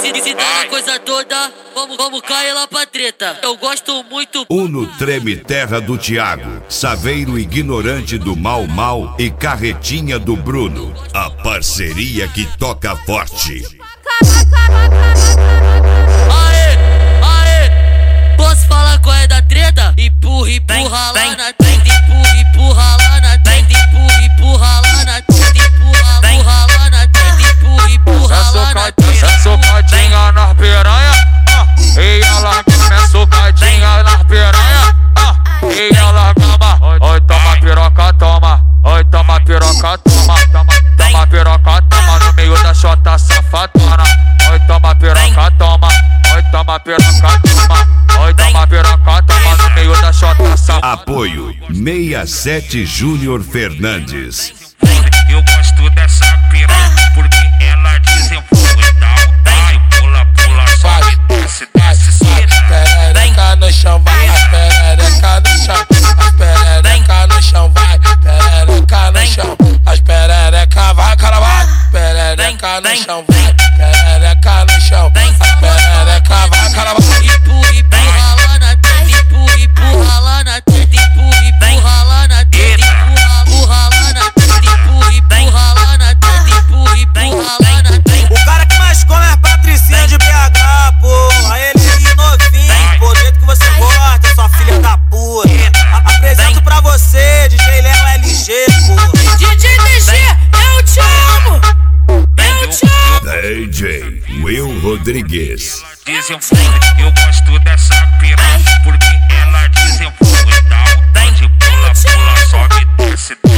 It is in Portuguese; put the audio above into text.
se dá a coisa toda, vamos cair lá pra treta. Eu gosto muito. Uno Treme Terra do Thiago, Saveiro Ignorante do Mal Mal e Carretinha do Bruno. A parceria que toca forte. Aê, posso falar qual é da treta? Empurra lá na treta, empurra lá na treta, empurra lá na treta, empurra lá na treta, empurra lá na treta. É socadinha nas piranha, e ela é socadinha nas piranha, e ela gama. Oi, toma piroca, toma. Oi, toma piroca, toma. Toma piroca, toma no meio da chota safadona. Oi, toma piroca, toma. Oi, toma piroca, toma. Oi, toma piroca, toma no meio da chota safadona. Apoio 67 Júnior Fernandes. Eu gosto dessa piranha porque ela desenvolve, dá vontade, pula, sobe, desce, perereca no chão, vai, as perereca no chão, as perereca no chão, vai, perereca no chão, as perereca vai, cara vai, perereca no chão, vai, perereca no chão, as perereca vai, cara vai. Empurra lá na treta, empurra lá na treta, empurra lá na treta, empurra lá na treta, empurra lá na treta, empurra lá na treta. O cara que mais come é Patricinha de BH, porra. Ele é novinho, pô, do jeito que você gosta, sua filha da puta. Apresento pra você, DJ Léo LG, porra. DJ DG, eu te amo, eu te amo. DJ Will Rodrigues. desenvolve. Eu gosto dessa piranha porque ela desenvolve, dá vontade, pula, sobe, desce.